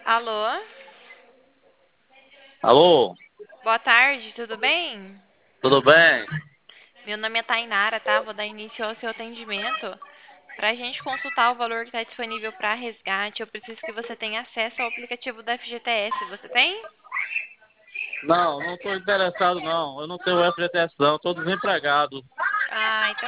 Alô? Alô, Boa tarde, tudo bem? tudo bem? Meu nome é Tainara, tá? Vou dar início ao seu atendimento. Para a gente consultar o valor que está disponível para resgate, eu preciso que você tenha acesso ao aplicativo da FGTS. Você tem? Não, não estou interessado não. Eu não tenho FGTS não, estou desempregado. Ah, então